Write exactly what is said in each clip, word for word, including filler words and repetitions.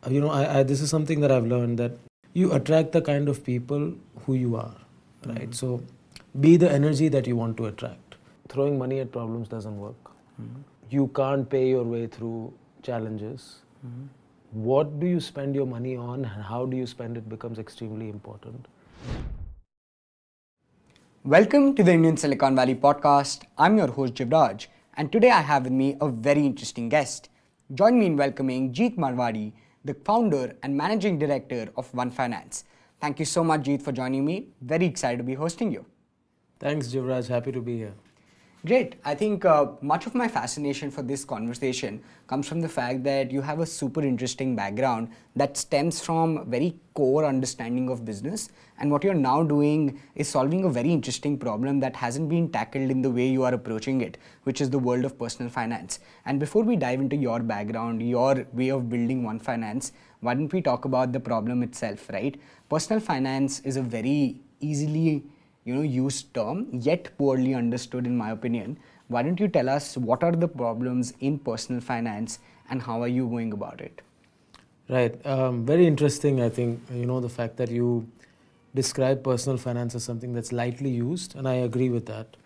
you know, I, I, this is something that I've learned, that you attract the kind of people who you are, right? Mm-hmm. So be the energy that you want to attract. Throwing money at problems doesn't work. Mm-hmm. You can't pay your way through challenges. Mm-hmm. What do you spend your money on and how do you spend it becomes extremely important. Welcome to the Indian Silicon Valley podcast. I'm your host Jivraj, and today I have with me a very interesting guest. Join me in welcoming Jeet Marwadi, the founder and managing director of One Finance. Thank you so much, Jeet, for joining me. Very excited to be hosting you. Thanks, Jivraj. Happy to be here. Great. I think uh, much of my fascination for this conversation comes from the fact that you have a super interesting background that stems from very core understanding of business, and what you're now doing is solving a very interesting problem that hasn't been tackled in the way you are approaching it, which is the world of personal finance. And before we dive into your background, your way of building One Finance, why don't we talk about the problem itself, right? Personal finance is a very easily you know, used term, yet poorly understood in my opinion. Why don't you tell us what are the problems in personal finance and how are you going about it? Right. Um, very interesting, I think, you know, the fact that you describe personal finance as something that's lightly used, and I agree with that.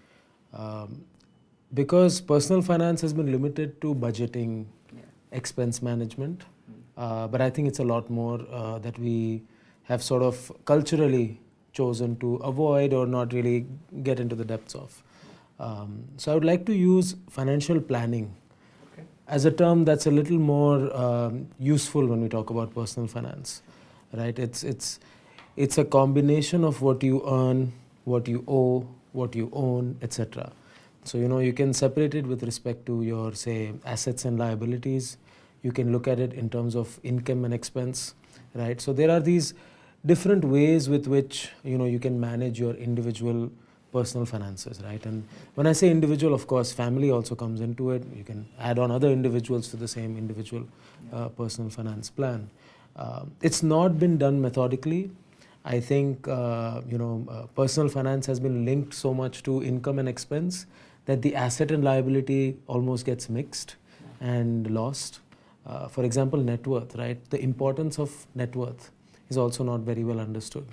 Um, because personal finance has been limited to budgeting, yeah. expense management, mm. uh, but I think it's a lot more uh, that we have sort of culturally chosen to avoid or not really get into the depths of. Um, so I would like to use financial planning okay. as a term that's a little more um, useful when we talk about personal finance, right? It's it's it's a combination of what you earn, what you owe, what you own, et cetera. So you know you can separate it with respect to your, say, assets and liabilities. You can look at it in terms of income and expense, right? So there are these different ways with which you know you can manage your individual personal finances, right? And when I say individual, of course, family also comes into it. You can add on other individuals to the same individual uh, personal finance plan. Uh, it's not been done methodically. I think uh, you know uh, personal finance has been linked so much to income and expense that the asset and liability almost gets mixed and lost. Uh, for example, net worth, right? The importance of net worth is also not very well understood.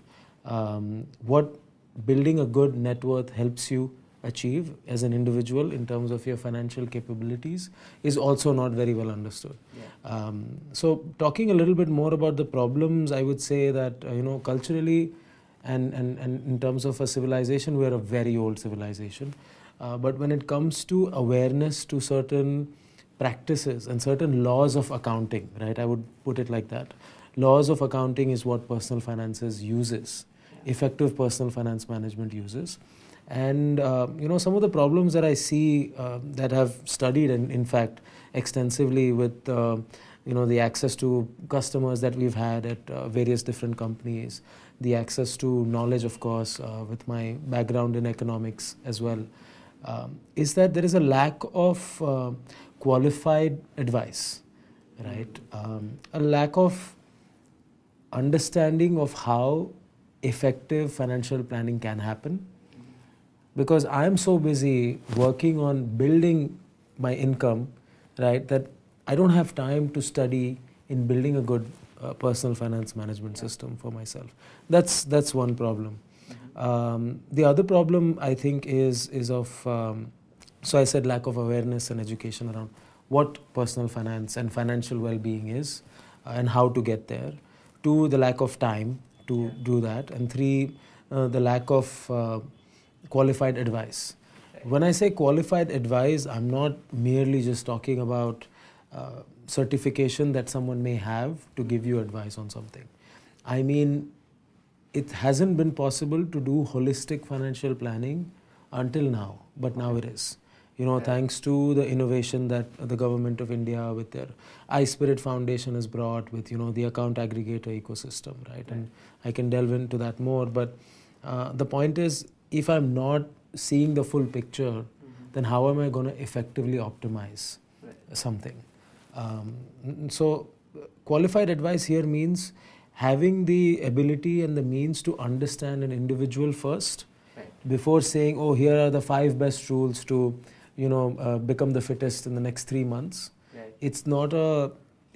Um, what building a good net worth helps you achieve as an individual in terms of your financial capabilities is also not very well understood. Yeah. Um, so talking a little bit more about the problems, I would say that uh, you know culturally and, and, and in terms of a civilization, we're a very old civilization. Uh, but when it comes to awareness to certain practices and certain laws of accounting, right, I would put it like that. Laws of accounting is what personal finances uses, effective personal finance management uses. And uh, you know some of the problems that I see uh, that have studied and in fact extensively with uh, you know the access to customers that we've had at uh, various different companies, the access to knowledge, of course, uh, with my background in economics as well, um, is that there is a lack of uh, qualified advice, right? Um, a lack of understanding of how effective financial planning can happen, because I'm so busy working on building my income, right, that I don't have time to study in building a good uh, personal finance management system for myself. That's that's one problem. Mm-hmm. Um, the other problem I think is is of um, so I said lack of awareness and education around what personal finance and financial well-being is uh, and how to get there. Two, the lack of time to yeah. do that. And three, uh, the lack of uh, qualified advice. Okay. When I say qualified advice, I'm not merely just talking about uh, certification that someone may have to give you advice on something. I mean, it hasn't been possible to do holistic financial planning until now, but now it is. You know, yeah. thanks to the innovation that the government of India with their iSpirit Foundation has brought with, you know, the account aggregator ecosystem, right? right. And I can delve into that more. But uh, the point is, if I'm not seeing the full picture, mm-hmm. then how am I going to effectively optimize right. something? Um, so qualified advice here means having the ability and the means to understand an individual first right. before saying, oh, here are the five best rules to you know, uh, become the fittest in the next three months. Right. It's not a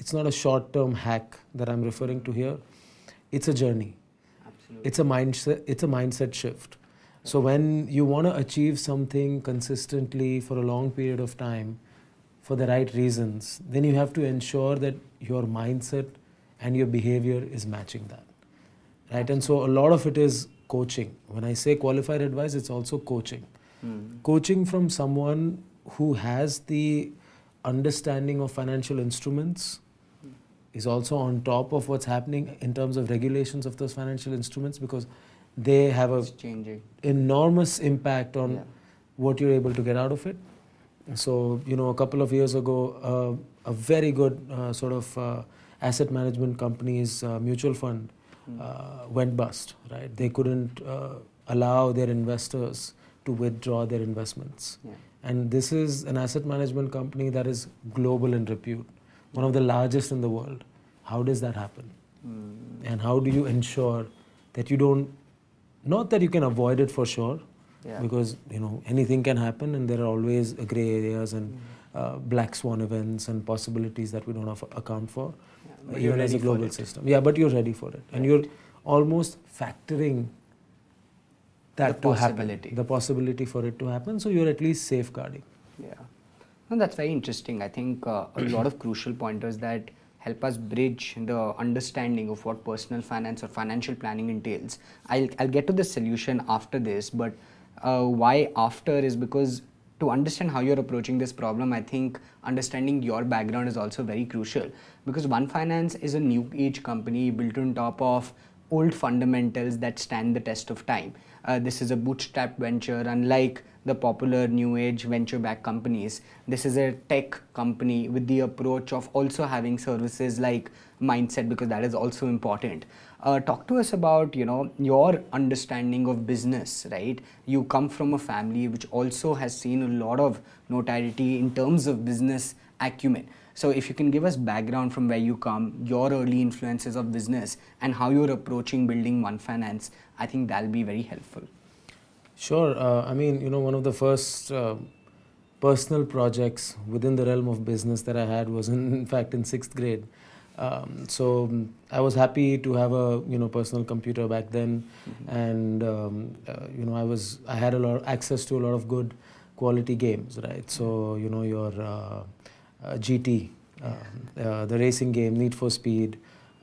it's not a short-term hack that I'm referring to here. It's a journey. Absolutely. It's a mindset. It's a mindset shift. So when you want to achieve something consistently for a long period of time, for the right reasons, then you have to ensure that your mindset and your behavior is matching that, right? And so a lot of it is coaching. When I say qualified advice, it's also coaching. Mm. Coaching from someone who has the understanding of financial instruments, mm. is also on top of what's happening in terms of regulations of those financial instruments, because they have a changing. enormous impact on yeah. what you're able to get out of it. So, you know, a couple of years ago, uh, a very good uh, sort of uh, asset management company's uh, mutual fund mm. uh, went bust, right? They couldn't uh, allow their investors to withdraw their investments. Yeah. And this is an asset management company that is global in repute, one of the largest in the world. How does that happen? Mm. And how do you ensure that you don't, not that you can avoid it for sure, yeah. because, you know, anything can happen and there are always gray areas and mm. uh, black swan events and possibilities that we don't have account for, yeah, even as a global system. Yeah, but you're ready for it. Right. And you're almost factoring that the to happen, the possibility for it to happen. So you're at least safeguarding. Yeah. No, that's very interesting. I think uh, a lot of crucial pointers that help us bridge the understanding of what personal finance or financial planning entails. I'll, I'll get to the solution after this, but uh, why after is because to understand how you're approaching this problem, I think understanding your background is also very crucial, because One Finance is a new age company built on top of old fundamentals that stand the test of time. Uh, this is a bootstrap venture, unlike the popular new age venture-backed companies. This is a tech company with the approach of also having services like mindset, because that is also important. Uh, talk to us about, you know, your understanding of business, right? You come from a family which also has seen a lot of notoriety in terms of business acumen. So if you can give us background from where you come, your early influences of business, and how you're approaching building One Finance, I think that'll be very helpful. Sure. Uh, I mean, you know, one of the first uh, personal projects within the realm of business that I had was in, in fact in sixth grade. Um, so um, I was happy to have a, you know, personal computer back then, mm-hmm. and um, uh, you know, I was I had a lot of access to a lot of good quality games, right? So, you know, your uh, uh, G T, uh, uh, the racing game, Need for Speed,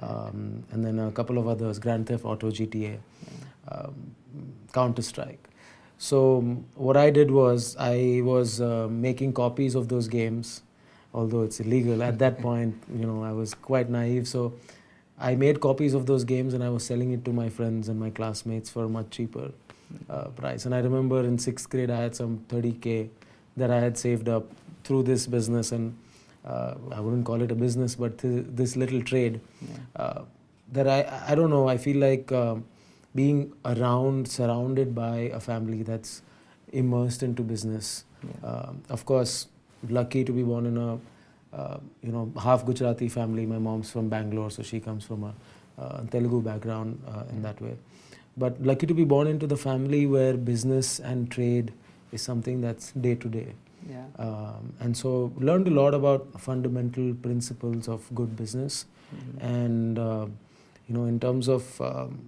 um, and then a couple of others, Grand Theft Auto, G T A, um, Counter-Strike. So what I did was I was uh, making copies of those games, although it's illegal at that point. You know, I was quite naive, so I made copies of those games and I was selling it to my friends and my classmates for a much cheaper uh, price. And I remember in sixth grade I had some thirty K that I had saved up through this business, and uh, I wouldn't call it a business, but th this little trade yeah. uh, that I I don't know. I feel like uh, being around, surrounded by a family that's immersed into business. Yeah. Uh, of course, lucky to be born in a uh, you know half Gujarati family. My mom's from Bangalore, so she comes from a uh, Telugu background uh, in that way. But lucky to be born into the family where business and trade is something that's day to day. Yeah. Um, and so learned a lot about fundamental principles of good business, mm-hmm. and uh, you know in terms of um,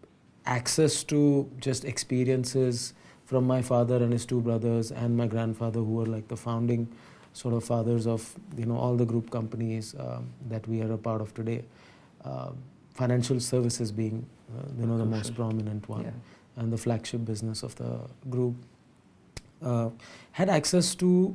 access to just experiences from my father and his two brothers and my grandfather, who were like the founding sort of fathers of you know all the group companies um, that we are a part of today. Uh, financial services being uh, you know the most prominent one, yeah. and the flagship business of the group. Uh, had access to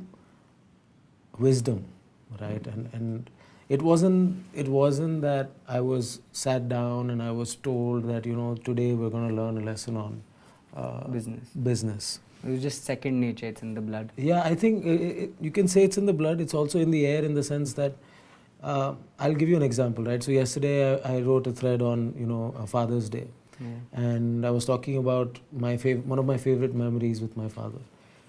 wisdom, right? And and it wasn't it wasn't that I was sat down and I was told that you know today we're going to learn a lesson on uh, business. Business. It was just second nature. It's in the blood. Yeah, I think it, it, you can say it's in the blood. It's also in the air, in the sense that uh, I'll give you an example, right? So yesterday I, I wrote a thread on you know uh, Father's Day, yeah. and I was talking about my fav- one of my favorite memories with my father.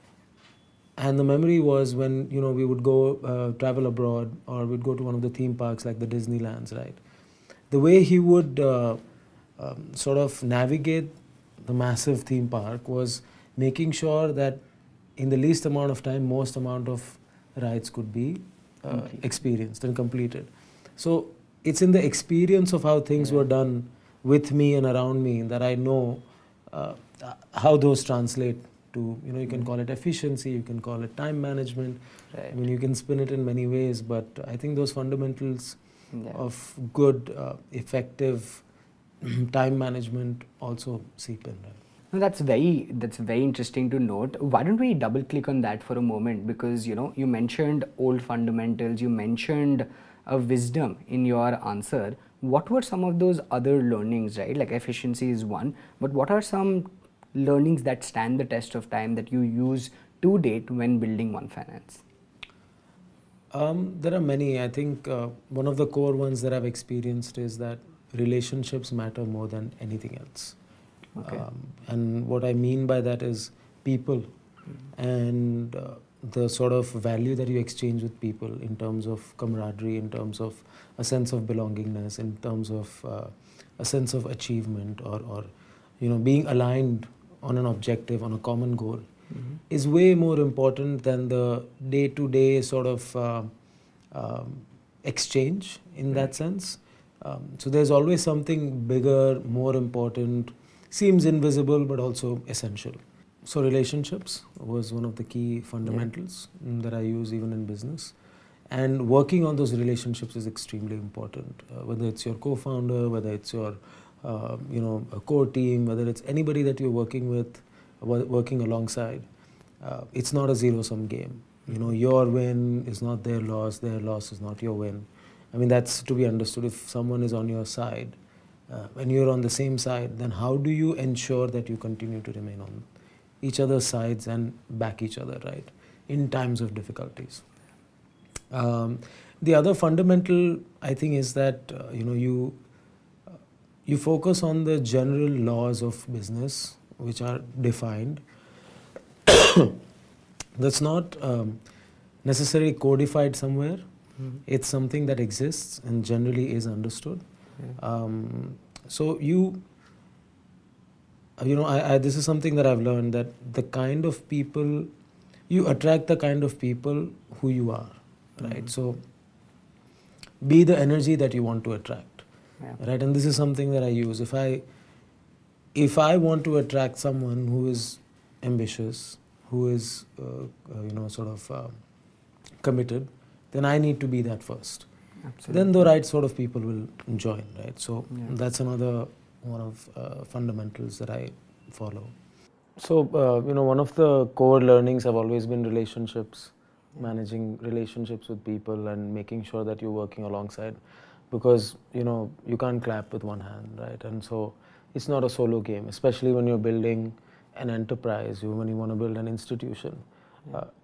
And the memory was when, you know, we would go uh, travel abroad, or we'd go to one of the theme parks like the Disneylands, right? The way he would uh, um, sort of navigate the massive theme park was making sure that in the least amount of time, most amount of rides could be uh, experienced and completed. So it's in the experience of how things Yeah. were done with me and around me that I know uh, how those translate to, you know, you can Mm. call it efficiency, you can call it time management. Right. I mean, you can spin it in many ways, but I think those fundamentals Yeah. of good, uh, effective time management also seep in. Right? No, that's very that's very interesting to note. Why don't we double click on that for a moment? Because you know you mentioned old fundamentals, you mentioned a wisdom in your answer. What were some of those other learnings, right? Like efficiency is one, but what are some learnings that stand the test of time that you use to date when building One Finance? Um, there are many. I think uh, one of the core ones that I've experienced is that relationships matter more than anything else. Okay. Um, and what I mean by that is people and uh, the sort of value that you exchange with people in terms of camaraderie, in terms of a sense of belongingness, in terms of uh, a sense of achievement, or, or you know, being aligned on an objective, on a common goal, Mhm. is way more important than the day-to-day sort of uh, um, exchange in that Right. sense. Um, so there's always something bigger, more important, seems invisible but also essential. So relationships was one of the key fundamentals mm, that I use even in business. And working on those relationships is extremely important. Uh, whether it's your co-founder, whether it's your uh, you know, a core team, whether it's anybody that you're working with, wo- working alongside, uh, it's not a zero-sum game. You know, your win is not their loss, their loss is not your win. I mean, that's to be understood. If someone is on your side, uh, when you're on the same side, then how do you ensure that you continue to remain on each other's sides and back each other, right, in times of difficulties? Um, the other fundamental, I think, is that uh, you know you uh, you focus on the general laws of business which are defined. That's not um, necessarily codified somewhere. Mhm. It's something that exists and generally is understood. Yeah. Um, so you, uh, you know, I, I, this is something that I've learned, that the kind of people, you attract the kind of people who you are, right? Mhm. So be the energy that you want to attract, Yeah. right? And this is something that I use. If I, if I want to attract someone who is ambitious, who is, uh, uh, you know, sort of uh, committed, then I need to be that first. Absolutely. Then the right sort of people will join, right? So Yeah. that's another one of uh, fundamentals that I follow. So, uh, you know, one of the core learnings have always been relationships, Yeah. managing relationships with people and making sure that you're working alongside, because, you know, you can't clap with one hand, right? And so it's not a solo game, especially when you're building an enterprise, you, when you want to build an institution. Yeah. Uh,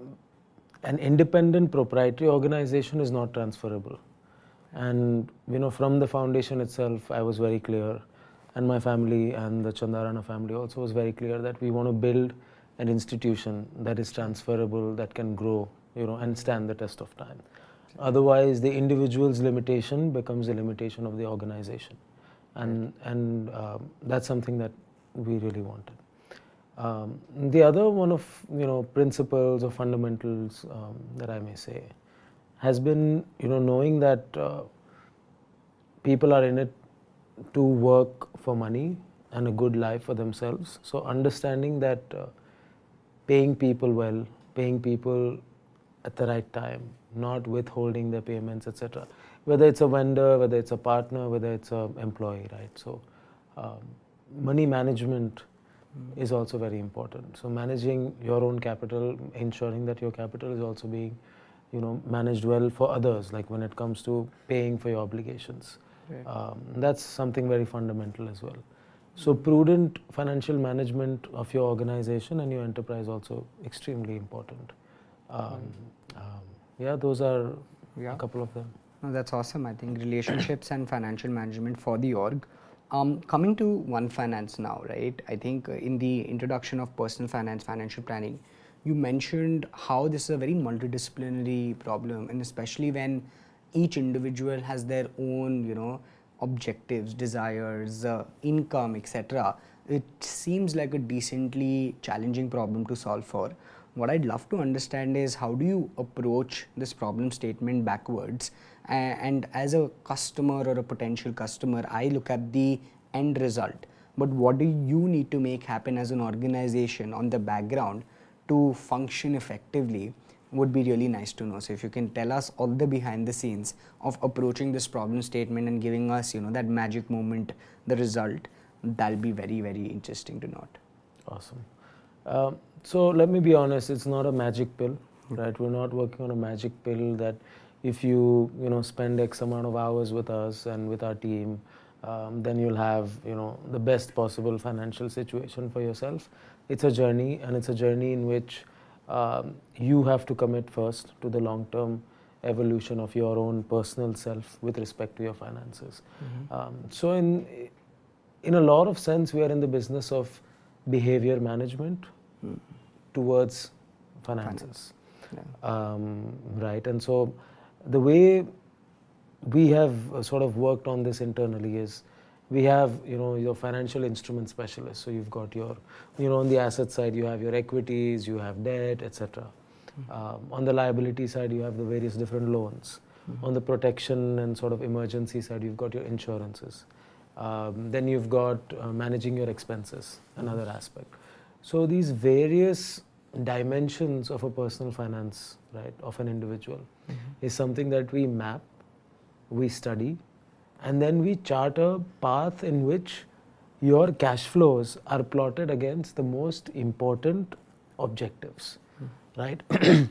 an independent proprietary organization is not transferable. And, you know, from the foundation itself, I was very clear, and my family and the Chandarana family also was very clear, that we want to build an institution that is transferable, that can grow, you know, and stand the test of time. Otherwise, the individual's limitation becomes the limitation of the organization. And, and um, that's something that we really wanted. Um, the other one of, you know, principles or fundamentals um, that I may say has been, you know, knowing that uh, people are in it to work for money and a good life for themselves. So understanding that uh, paying people well, paying people at the right time, not withholding their payments, et cetera. Whether it's a vendor, whether it's a partner, whether it's an employee, right? So um, money management is also very important. So managing your own capital, ensuring that your capital is also being, you know, managed well for others, like when it comes to paying for your obligations. Right. Um, that's something very fundamental as well. So prudent financial management of your organization and your enterprise also extremely important. Um, um, yeah, those are Yeah. a couple of them. No, that's awesome. I think relationships and financial management for the org. Um, coming to One Finance now, right? I think uh, in the introduction of personal finance, financial planning, you mentioned how this is a very multidisciplinary problem, and especially when each individual has their own, you know, objectives, desires, uh, income, et cetera. It seems like a decently challenging problem to solve for. What I'd love to understand is how do you approach this problem statement backwards and as a customer or a potential customer, I look at the end result. But what do you need to make happen as an organization on the background to function effectively would be really nice to know. So if you can tell us all the behind the scenes of approaching this problem statement and giving us, you know, that magic moment, the result, that'll be very, very interesting to note. Awesome. Um, so let me be honest, it's not a magic pill, right? We're not working on a magic pill that if you, you know, spend X amount of hours with us and with our team, um, then you'll have, you know, the best possible financial situation for yourself. It's a journey, and it's a journey in which um, you have to commit first to the long-term evolution of your own personal self with respect to your finances. Mm-hmm. um, so in, in a lot of sense, we are in the business of behavior management mm-hmm. towards finances. Finance. Yeah. Um, right, and so the way we have uh, sort of worked on this internally is we have, you know, your financial instrument specialist. So you've got your, you know, on the asset side, you have your equities, you have debt, et cetera. Mm-hmm. Um, on the liability side, you have the various different loans. Mm-hmm. On the protection and sort of emergency side, you've got your insurances. Um, then you've got uh, managing your expenses, another mm-hmm. aspect. So these various dimensions of a personal finance, right, of an individual mm-hmm. is something that we map, we study, and then we chart a path in which your cash flows are plotted against the most important objectives, mm-hmm. right?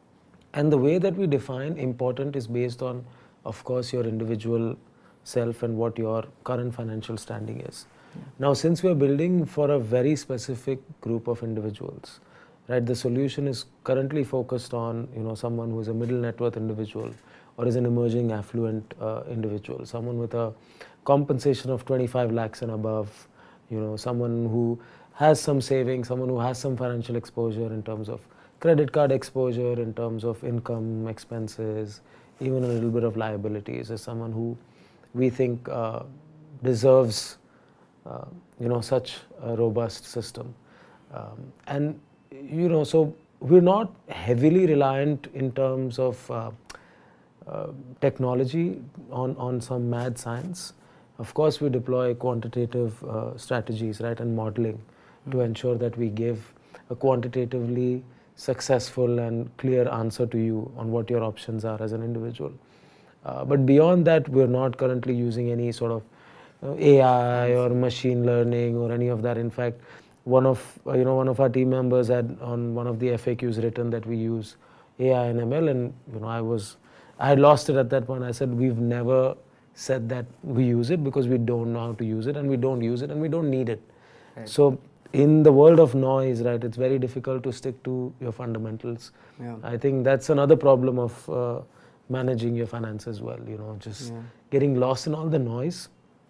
And the way that we define important is based on, of course, your individual self and what your current financial standing is. Yeah. Now, since we're building for a very specific group of individuals, right, the solution is currently focused on, you know, someone who is a middle net worth individual or is an emerging affluent uh, individual, someone with a compensation of twenty-five lakhs and above, you know, someone who has some savings, someone who has some financial exposure in terms of credit card exposure, in terms of income, expenses, even a little bit of liabilities, as someone who we think uh, deserves, uh, you know, such a robust system. Um, and, you know, so we're not heavily reliant in terms of uh, Uh, technology on, on some mad science. Of course, we deploy quantitative uh, strategies, right, and modeling mm-hmm. to ensure that we give a quantitatively successful and clear answer to you on what your options are as an individual. Uh, but beyond that, we're not currently using any sort of uh, A I or machine learning or any of that. In fact, one of uh, you know one of our team members had on one of the F A Qs written that we use A I and M L, and you know I was. I had lost it at that point. I said, we've never said that we use it because we don't know how to use it, and we don't use it, and we don't need it. Right. So in the world of noise, right, it's very difficult to stick to your fundamentals. Yeah. I think that's another problem of uh, managing your finance as well, you know, just yeah. getting lost in all the noise.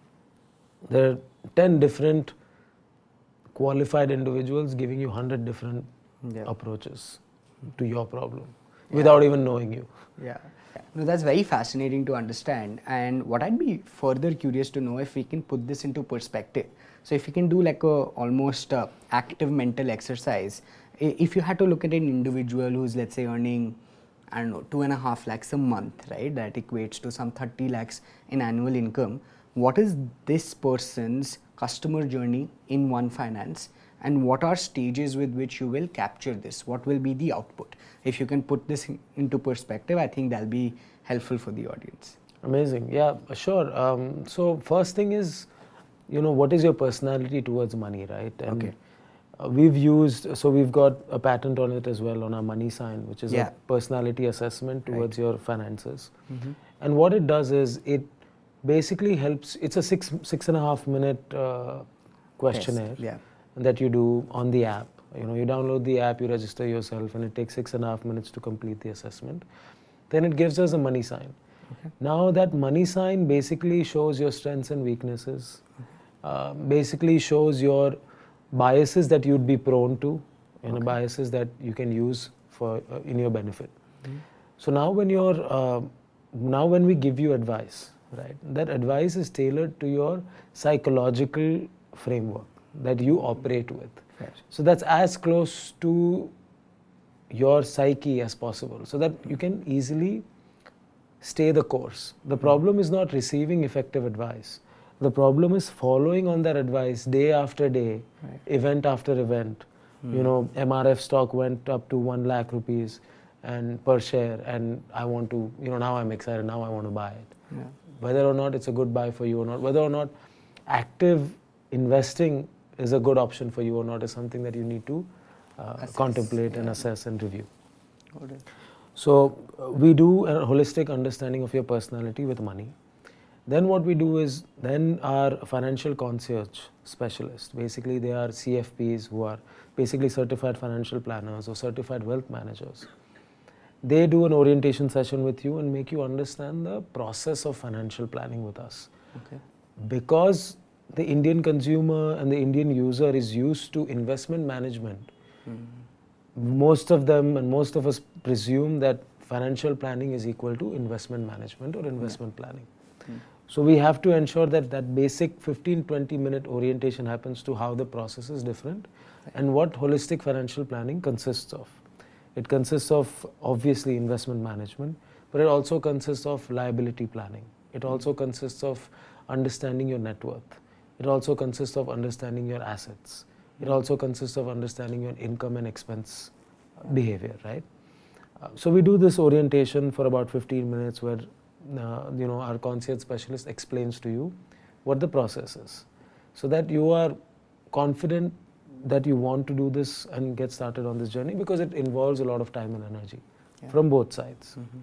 There are ten different qualified individuals giving you one hundred different yeah. approaches to your problem yeah. without even knowing you. Yeah. No, that's very fascinating to understand. And what I'd be further curious to know if we can put this into perspective. So if you can do like a almost uh, active mental exercise, if you had to look at an individual who's, let's say, earning, I don't know, two and a half lakhs a month, right? That equates to some thirty lakhs in annual income. What is this person's customer journey in One Finance? And what are stages with which you will capture this? What will be the output? If you can put this in, into perspective, I think that'll be helpful for the audience. Amazing. Yeah, sure. Um, so first thing is, you know, what is your personality towards money, right? And okay. uh, we've used, so we've got a patent on it as well on our money sign, which is yeah. a personality assessment towards right. your finances. Mm-hmm. And what it does is it basically helps, it's a six, six and a half minute uh, questionnaire. Yes. Yeah. That you do on the app. You know, you download the app, you register yourself, and it takes six and a half minutes to complete the assessment. Then it gives us a money sign. Okay. Now that money sign basically shows your strengths and weaknesses, okay. uh, basically shows your biases that you'd be prone to, and okay. biases that you can use for uh, in your benefit. Mm-hmm. So now when you're, uh, now when we give you advice, right, that advice is tailored to your psychological framework that you operate with. Right. So that's as close to your psyche as possible, so that you can easily stay the course. The problem is not receiving effective advice. The problem is following on that advice day after day, right. event after event. Mm. You know, M R F stock went up to one lakh rupees and per share, and I want to, you know, now I'm excited, now I want to buy it. Yeah. Whether or not it's a good buy for you or not, whether or not active investing is a good option for you or not is something that you need to uh, contemplate yeah. and assess and review. Got it. So uh, we do a holistic understanding of your personality with money. Then what we do is, then our financial concierge specialist, basically they are C F Ps who are basically certified financial planners or certified wealth managers. They do an orientation session with you and make you understand the process of financial planning with us. Okay. Because the Indian consumer and the Indian user is used to investment management, mm. most of them and most of us presume that financial planning is equal to investment management or investment yeah. planning. Mm. So we have to ensure that that basic fifteen to twenty minute orientation happens to how the process is different right. and what holistic financial planning consists of. It consists of obviously investment management, but it also consists of liability planning. It also consists of understanding your net worth. It also consists of understanding your assets. It also consists of understanding your income and expense behavior, right? Uh, so we do this orientation for about fifteen minutes where uh, you know, our concierge specialist explains to you what the process is, so that you are confident that you want to do this and get started on this journey, because it involves a lot of time and energy yeah. from both sides. Mm-hmm.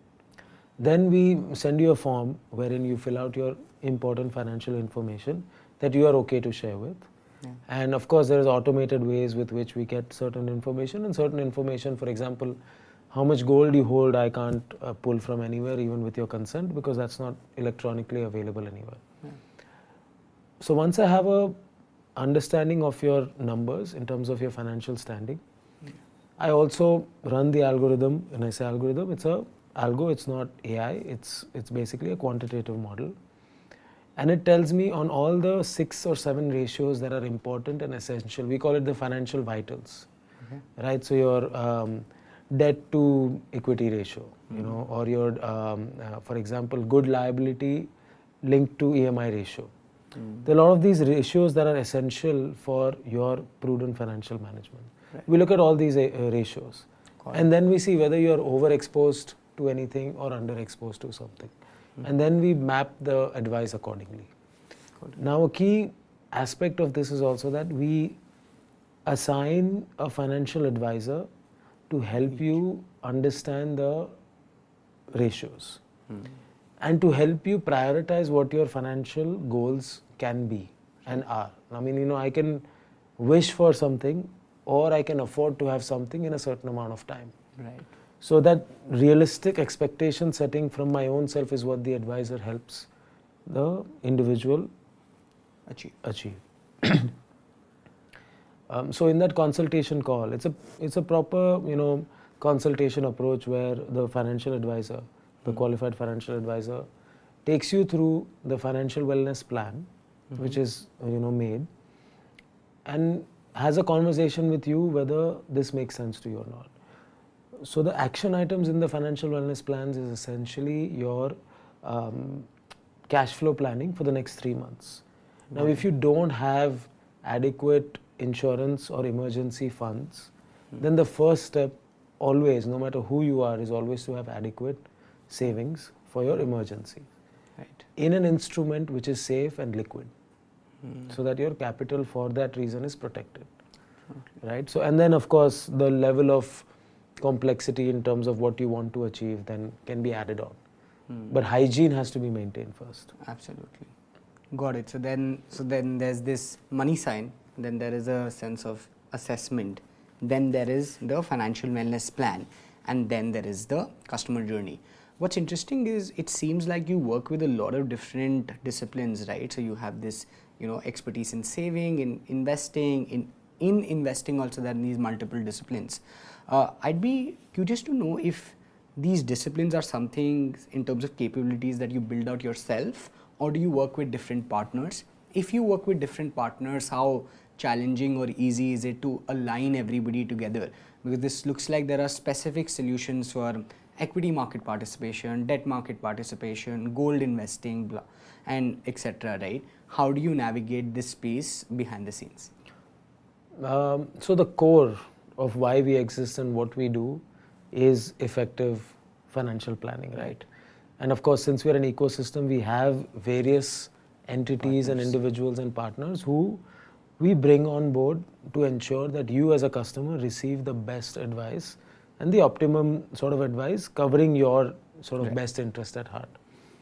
Then we send you a form wherein you fill out your important financial information that you are okay to share with. Yeah. And of course, there is automated ways with which we get certain information, and certain information, for example, how much gold you hold, I can't uh, pull from anywhere even with your consent, because that's not electronically available anywhere. Yeah. So once I have a understanding of your numbers in terms of your financial standing, yeah. I also run the algorithm. When I say algorithm, it's a algo, it's not A I, it's, it's basically a quantitative model. And it tells me on all the six or seven ratios that are important and essential. We call it the financial vitals, okay. right? So your um, debt to equity ratio, mm-hmm. you know, or your, um, uh, for example, good liability linked to E M I ratio. Mm. There are a lot of these ratios that are essential for your prudent financial management. Right. We look at all these uh, ratios Got and it. Then we see whether you are overexposed to anything or underexposed to something. Mm. And then we map the advice accordingly. Now a key aspect of this is also that we assign a financial advisor to help you understand the ratios. Mm. And to help you prioritize what your financial goals can be and are. I mean, you know, I can wish for something, or I can afford to have something in a certain amount of time. Right. So that realistic expectation setting from my own self is what the advisor helps the individual achieve. achieve. um, so in that consultation call, it's a it's a proper, you know, consultation approach where the financial advisor, the mm-hmm. qualified financial advisor, takes you through the financial wellness plan, mm-hmm. which is, you know, made, and has a conversation with you whether this makes sense to you or not. So the action items in the financial wellness plans is essentially your um, cash flow planning for the next three months. Mm-hmm. Now, if you don't have adequate insurance or emergency funds, mm-hmm. then the first step always, no matter who you are, is always to have adequate savings for your emergency. Right. In an instrument which is safe and liquid, mm. so that your capital for that reason is protected. Okay. Right. So, and then of course the level of complexity in terms of what you want to achieve then can be added on. Mm. But hygiene has to be maintained first. Absolutely. Got it. So then, so then there's this money sign, then there is a sense of assessment, then there is the financial wellness plan, and then there is the customer journey. What's interesting is it seems like you work with a lot of different disciplines, right? So you have this, you know, expertise in saving, in investing, in in investing also, there are these multiple disciplines. Uh, I'd be curious to know if these disciplines are something in terms of capabilities that you build out yourself, or do you work with different partners? If you work with different partners, how challenging or easy is it to align everybody together? Because this looks like there are specific solutions for equity market participation, debt market participation, gold investing, blah, and et cetera. Right? How do you navigate this space behind the scenes? Um, so the core of why we exist and what we do is effective financial planning, right? right? And of course, since we're an ecosystem, we have various entities partners. and individuals and partners who we bring on board to ensure that you as a customer receive the best advice and the optimum sort of advice covering your sort of right. best interest at heart.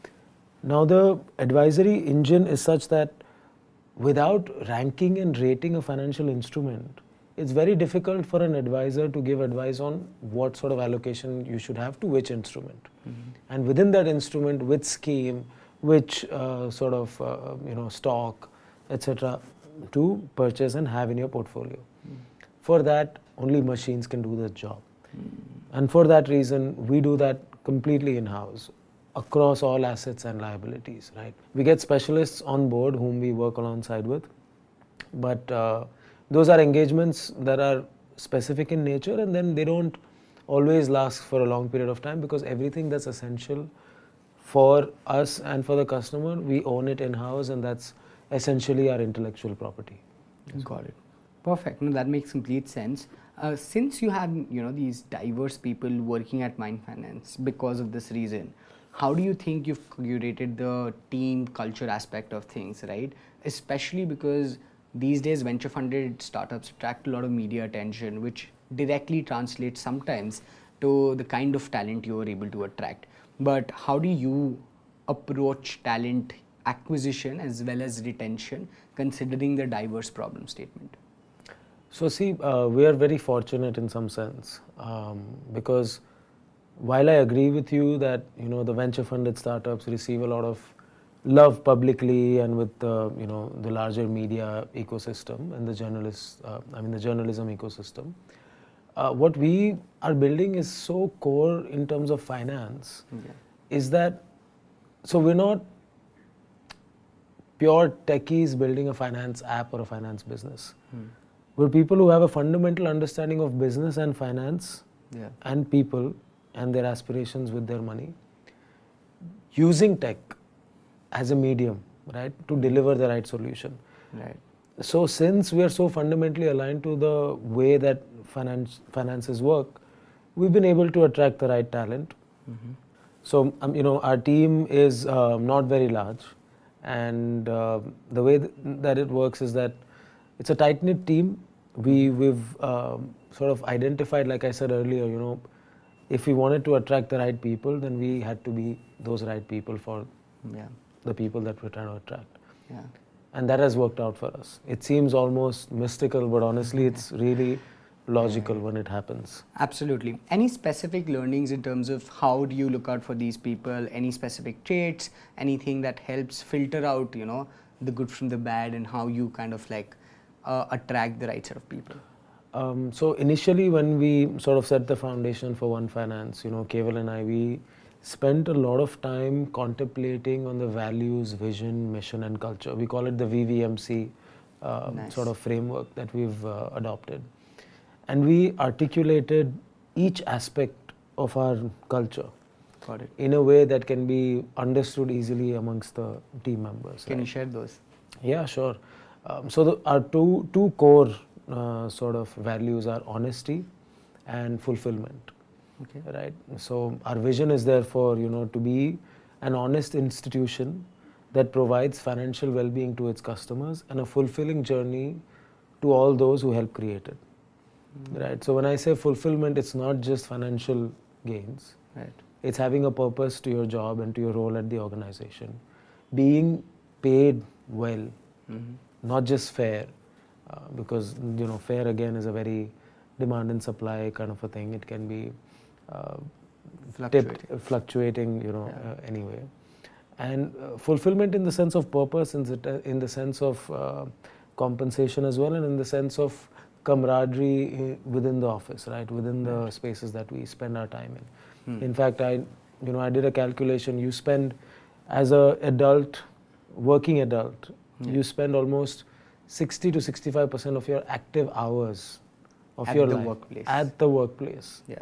Now the advisory engine is such that without ranking and rating a financial instrument, it's very difficult for an advisor to give advice on what sort of allocation you should have to which instrument. Mm-hmm. And within that instrument, which scheme, which uh, sort of uh, you know stock, et cetera, to purchase and have in your portfolio. Mm-hmm. For that, only machines can do the job. Mm-hmm. And for that reason, we do that completely in-house across all assets and liabilities, right? We get specialists on board whom we work alongside with, but uh, those are engagements that are specific in nature, and then they don't always last for a long period of time because everything that's essential for us and for the customer, we own it in-house, and that's essentially our intellectual property. Got it. Perfect. No, that makes complete sense. Uh, since you have you know these diverse people working at Mind Finance because of this reason, how do you think you've curated the team culture aspect of things, right? Especially because these days venture funded startups attract a lot of media attention, which directly translates sometimes to the kind of talent you are able to attract. But how do you approach talent acquisition as well as retention, considering the diverse problem statement? So see, uh, we are very fortunate in some sense um, because while I agree with you that you know the venture funded startups receive a lot of love publicly and with the you know the larger media ecosystem and the journalists, uh, I mean the journalism ecosystem, uh, what we are building is so core in terms of finance. Okay. Is that so we're not pure techies building a finance app or a finance business. Hmm. We're people who have a fundamental understanding of business and finance yeah. and people and their aspirations with their money, using tech as a medium, right, to deliver the right solution. Right. So since we are so fundamentally aligned to the way that finance finances work, we've been able to attract the right talent. Mm-hmm. So um, you know our team is uh, not very large, and uh, the way th- that it works is that it's a tight-knit team. We we've um, sort of identified, like I said earlier, you know. If we wanted to attract the right people, then we had to be those right people for yeah. the people that we're trying to attract. Yeah. And that has worked out for us. It seems almost mystical, but honestly, it's really logical yeah. when it happens. Absolutely. Any specific learnings in terms of how do you look out for these people? Any specific traits? Anything that helps filter out, you know, the good from the bad, and how you kind of like uh, attract the right set of people? Um, so initially, when we sort of set the foundation for One Finance, you know, Keval and I, we spent a lot of time contemplating on the values, vision, mission, and culture. We call it the V V M C uh, nice. sort of framework that we've uh, adopted. And we articulated each aspect of our culture Got it. in a way that can be understood easily amongst the team members. Can right? you share those? Yeah, sure. Um, so the, our two, two core Uh, sort of values are honesty and fulfillment. Okay. Right. So our vision is therefore, you know, to be an honest institution that provides financial well-being to its customers and a fulfilling journey to all those who help create it. Mm. Right. So when I say fulfillment, it's not just financial gains. Right. It's having a purpose to your job and to your role at the organization, being paid well, mm-hmm. not just fair. Uh, because you know fair again is a very demand and supply kind of a thing. It can be uh, fluctuating. Tipped, uh, fluctuating, you know, yeah. uh, anyway. And uh, fulfillment in the sense of purpose, in the, in the sense of uh, compensation as well, and in the sense of camaraderie within the office, right, within the right. spaces that we spend our time in. Hmm. In fact, I, you know, I did a calculation. You spend, as a adult, working adult, yeah. you spend almost sixty to sixty-five percent of your active hours of at your the life workplace. at the workplace. Yeah.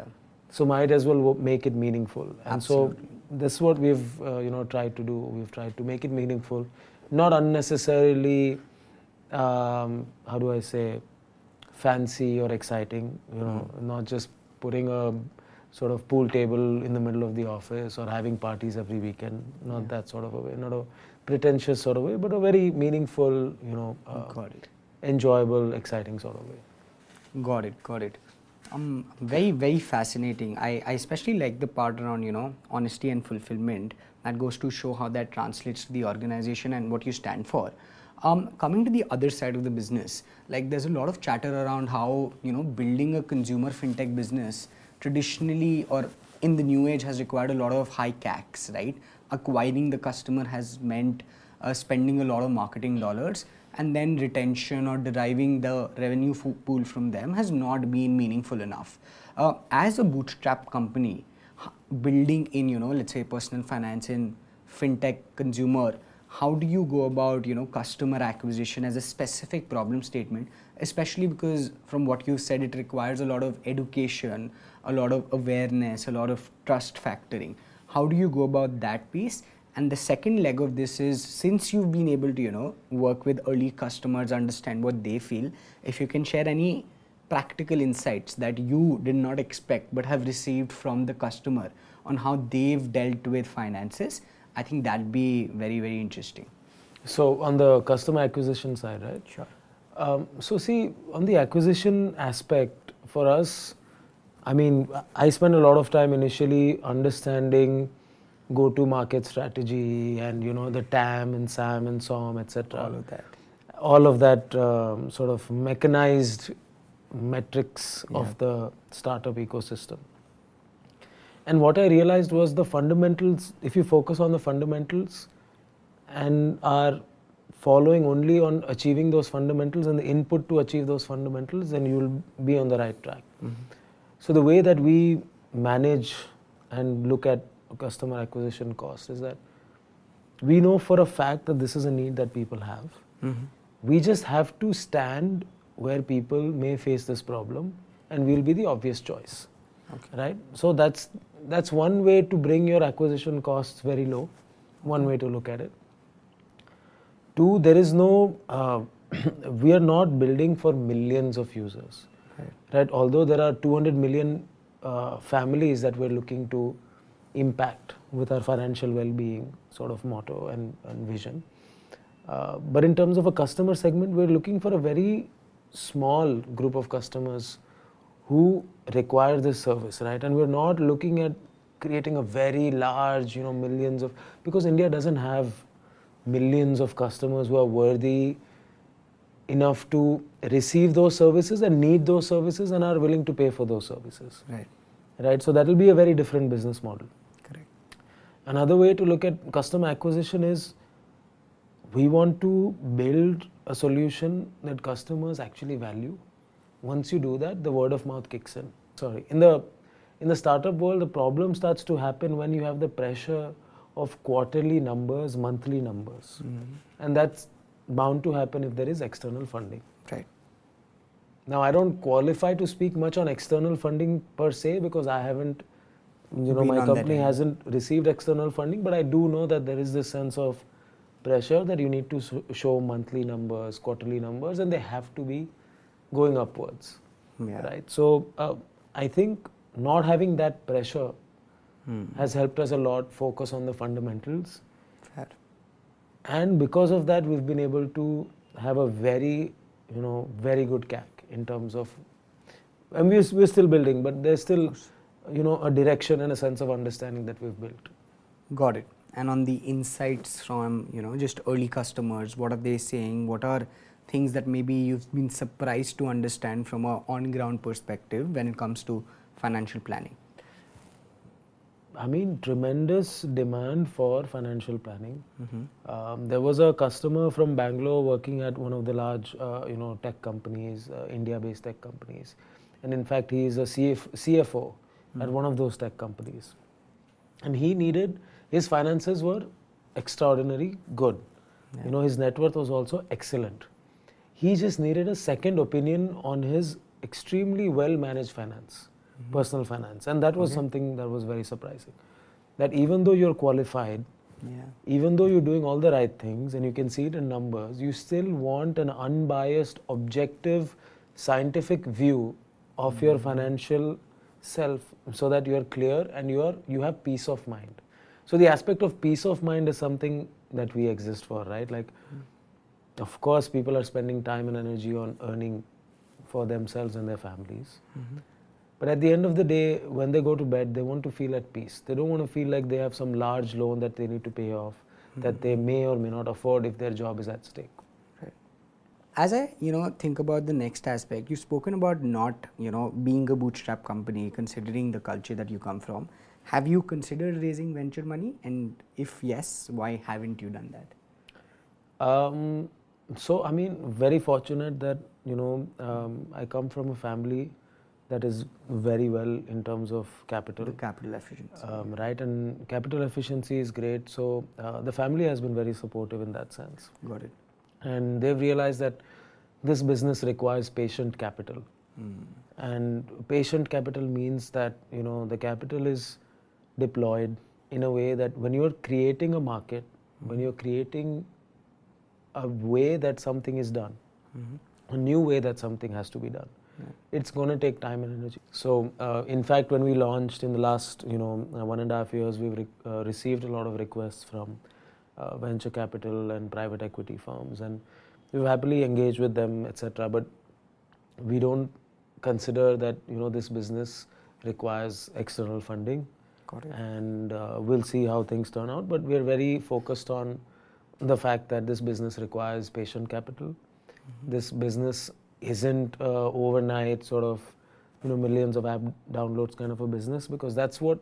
So might as well make it meaningful. And Absolutely. so this is what we've uh, you know tried to do. We've tried to make it meaningful, not unnecessarily um, how do I say fancy or exciting. You know, mm. not just putting a sort of pool table in the middle of the office or having parties every weekend. Not yeah. that sort of a way. Not a pretentious sort of way, but a very meaningful, you know, uh, got it. enjoyable, exciting sort of way. Got it. Got it. Um, very, very fascinating. I, I especially like the part around, you know, honesty and fulfillment. That goes to show how that translates to the organization and what you stand for. Um, coming to the other side of the business, like there's a lot of chatter around how, you know, building a consumer fintech business traditionally or in the new age has required a lot of high C A Cs, right? Acquiring the customer has meant uh, spending a lot of marketing dollars, and then retention or deriving the revenue pool from them has not been meaningful enough. Uh, as a bootstrap company, building in, you know, let's say personal finance in fintech consumer, how do you go about, you know, customer acquisition as a specific problem statement, especially because from what you said, it requires a lot of education, a lot of awareness, a lot of trust factoring. How do you go about that piece? And the second leg of this is, since you've been able to, you know, work with early customers, understand what they feel, if you can share any practical insights that you did not expect but have received from the customer on how they've dealt with finances, I think that'd be very, very interesting. So on the customer acquisition side, right? Sure. Um, so see, on the acquisition aspect, for us, I mean, I spent a lot of time initially understanding go-to-market strategy and, you know, the T A M and S A M and S O M, et cetera. All of that. All of that um, sort of mechanized metrics yeah. of the startup ecosystem. And what I realized was the fundamentals, if you focus on the fundamentals and are following only on achieving those fundamentals and the input to achieve those fundamentals, then you will be on the right track. Mm-hmm. So the way that we manage and look at customer acquisition cost is that we know for a fact that this is a need that people have. Mm-hmm. We just have to stand where people may face this problem and we'll be the obvious choice. Okay. Right? So that's that's one way to bring your acquisition costs very low, one way to look at it. Two, there is no, uh, we are not building for millions of users. Right? Right? Although there are two hundred million uh, families that we're looking to impact with our financial well-being sort of motto and, and vision. Uh, but in terms of a customer segment, we're looking for a very small group of customers who require this service, right? And we're not looking at creating a very large, you know, millions of, because India doesn't have millions of customers who are worthy enough to receive those services and need those services and are willing to pay for those services. Right. Right? So that will be a very different business model. Correct. Another way to look at customer acquisition is we want to build a solution that customers actually value. Once you do that, the word of mouth kicks in. Sorry. In the in the startup world, the problem starts to happen when you have the pressure of quarterly numbers, monthly numbers. Mm-hmm. And that's bound to happen if there is external funding. Right. Now, I don't qualify to speak much on external funding per se because I haven't, you know, Been my company hasn't received external funding, but I do know that there is this sense of pressure that you need to show monthly numbers, quarterly numbers, and they have to be going upwards. Yeah. Right. So, uh, I think not having that pressure hmm. has helped us a lot focus on the fundamentals. Fair. And because of that, we've been able to have a very, you know, very good C A C in terms of, and we're, we're still building, but there's still, you know, a direction and a sense of understanding that we've built. Got it. And on the insights from, you know, just early customers, what are they saying? What are things that maybe you've been surprised to understand from an on-ground perspective when it comes to financial planning? I mean, tremendous demand for financial planning. Mm-hmm. Um, there was a customer from Bangalore working at one of the large, uh, you know, tech companies, uh, India-based tech companies, and in fact, he is a C F- C F O mm-hmm. at one of those tech companies, and he needed, his finances were extraordinarily good. Yeah. You know, his net worth was also excellent. He just needed a second opinion on his extremely well-managed finance. mm-hmm. personal finance. And that was okay. something that was very surprising. That even though you're qualified, yeah. even though you're doing all the right things and you can see it in numbers, you still want an unbiased, objective, scientific view of mm-hmm. your financial self, so that you're clear and you're you have peace of mind. So the aspect of peace of mind is something that we exist for, right? Like, mm-hmm. of course, people are spending time and energy on earning for themselves and their families. Mm-hmm. But at the end of the day, when they go to bed, they want to feel at peace. They don't want to feel like they have some large loan that they need to pay off, mm-hmm. that they may or may not afford if their job is at stake. Right. As I, you know, think about the next aspect, you've spoken about not, you know, being a bootstrap company, considering the culture that you come from. Have you considered raising venture money? And if yes, why haven't you done that? Um, so, I mean, very fortunate that, you know, um, I come from a family that is very well in terms of capital. The capital efficiency. Um, right, and capital efficiency is great. So uh, the family has been very supportive in that sense. Got it. And they've realized that this business requires patient capital. Mm. And patient capital means that, you know, the capital is deployed in a way that when you're creating a market, mm. when you're creating a way that something is done, mm-hmm. a new way that something has to be done, it's going to take time and energy. So, uh, in fact, when we launched in the last, you know, uh, one and a half years, we've re uh, received a lot of requests from uh, venture capital and private equity firms, and we've happily engaged with them, et cetera. But we don't consider that, you know, this business requires external funding. Got it. And uh, we'll see how things turn out. But we're very focused on the fact that this business requires patient capital. Mm-hmm. This business isn't uh, overnight sort of, you know, millions of app downloads kind of a business, because that's what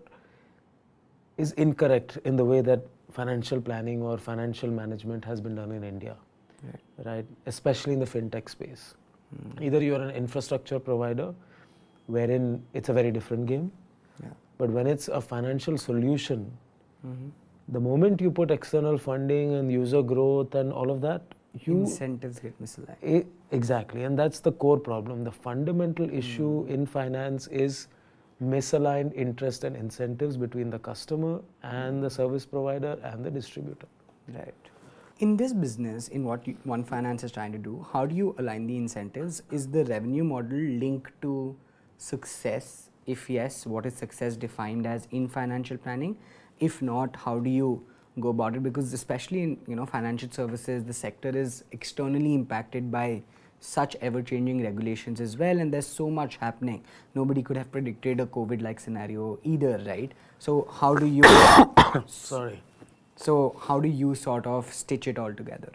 is incorrect in the way that financial planning or financial management has been done in India, right? right? Especially in the fintech space. Mm. Either you're an infrastructure provider, wherein it's a very different game, yeah. but when it's a financial solution, mm-hmm. the moment you put external funding and user growth and all of that, you incentives get misaligned. Exactly, and that's the core problem. The fundamental issue mm. in finance is misaligned interest and incentives between the customer and the service provider and the distributor. Right. In this business, in what you, One Finance is trying to do, how do you align the incentives? Is the revenue model linked to success? If yes, what is success defined as in financial planning? If not, how do you go about it? Because especially in, you know, financial services, the sector is externally impacted by such ever-changing regulations as well, and there's so much happening. Nobody could have predicted a COVID-like scenario either, right? So how do you sorry so how do you sort of stitch it all together?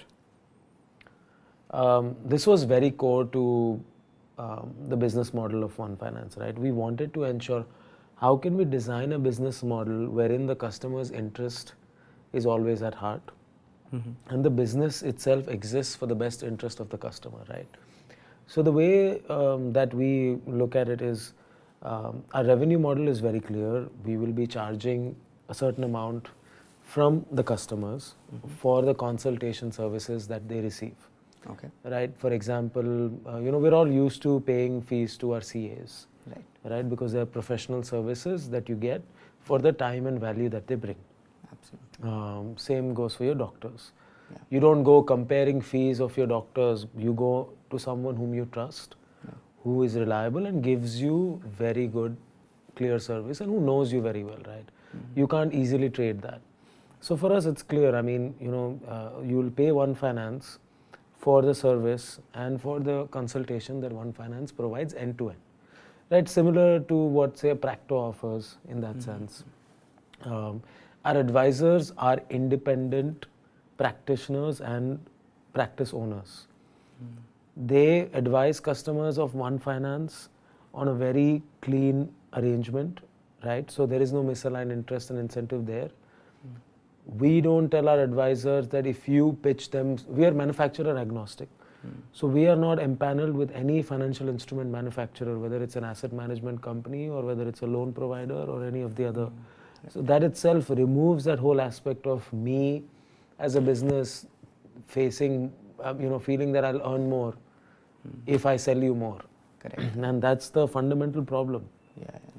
Um, this was very core to um, the business model of One Finance, right? We wanted to ensure how can we design a business model wherein the customer's interest is always at heart, mm-hmm. and the business itself exists for the best interest of the customer, right? So the way um, that we look at it is, um, our revenue model is very clear. We will be charging a certain amount from the customers mm-hmm. for the consultation services that they receive. Okay. Right. For example, uh, you know, we're all used to paying fees to our C As, right? Right, because they're professional services that you get for the time and value that they bring. Absolutely. Um, same goes for your doctors. Yeah. You don't go comparing fees of your doctors. You go to someone whom you trust, yeah. who is reliable and gives you very good, clear service, and who knows you very well, right? Mm-hmm. You can't easily trade that. So for us, it's clear. I mean, you know, uh, you will pay One Finance for the service and for the consultation that One Finance provides end to end, right? Similar to what, say, a Practo offers in that mm-hmm. sense. Um, our advisors are independent practitioners and practice owners. Mm. They advise customers of One Finance on a very clean arrangement, right? So there is no misaligned interest and incentive there. Mm. We don't tell our advisors that if you pitch them, we are manufacturer agnostic. Mm. So we are not empaneled with any financial instrument manufacturer, whether it's an asset management company or whether it's a loan provider or any of the other. Mm. So that itself removes that whole aspect of me as a business facing, uh, you know, feeling that I'll earn more mm. if I sell you more. Correct. And that's the fundamental problem. Yeah, yeah.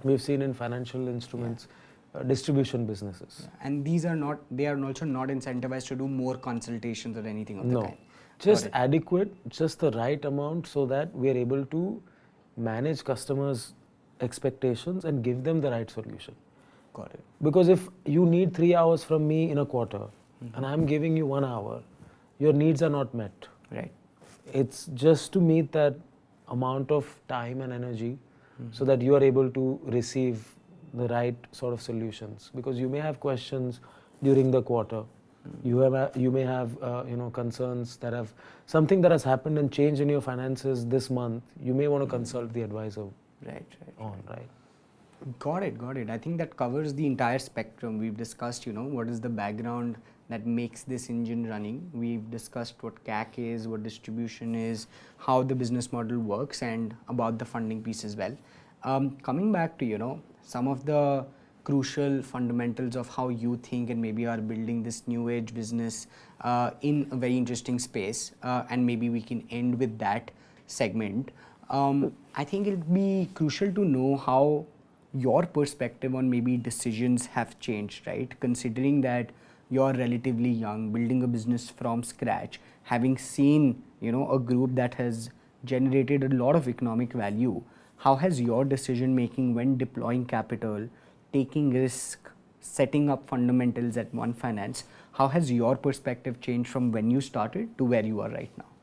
we've seen in financial instruments, yeah. uh, distribution businesses. Yeah. And these are not, they are also not incentivized to do more consultations or anything of no. the kind. Just adequate, just the right amount so that we are able to manage customers' expectations and give them the right solution. Got it. Because if you need three hours from me in a quarter, mm-hmm. and I'm giving you one hour, your needs are not met. Right. It's just to meet that amount of time and energy, mm-hmm. so that you are able to receive the right sort of solutions. Because you may have questions during the quarter. Mm-hmm. You have, you may have, uh, you know, concerns that have something that has happened and changed in your finances this month. You may want to mm-hmm. consult the advisor. Right, right. On right. Got it, got it. I think that covers the entire spectrum. We've discussed, you know, what is the background that makes this engine running. We've discussed what C A C is, what distribution is, how the business model works, and about the funding piece as well. Um, coming back to, you know, some of the crucial fundamentals of how you think and maybe are building this new age business uh, in a very interesting space, uh, and maybe we can end with that segment. Um, I think it'll be crucial to know how your perspective on maybe decisions have changed, right? Considering that you're relatively young, building a business from scratch, having seen, you know, a group that has generated a lot of economic value, how has your decision making when deploying capital, taking risk, setting up fundamentals at One Finance, how has your perspective changed from when you started to where you are right now?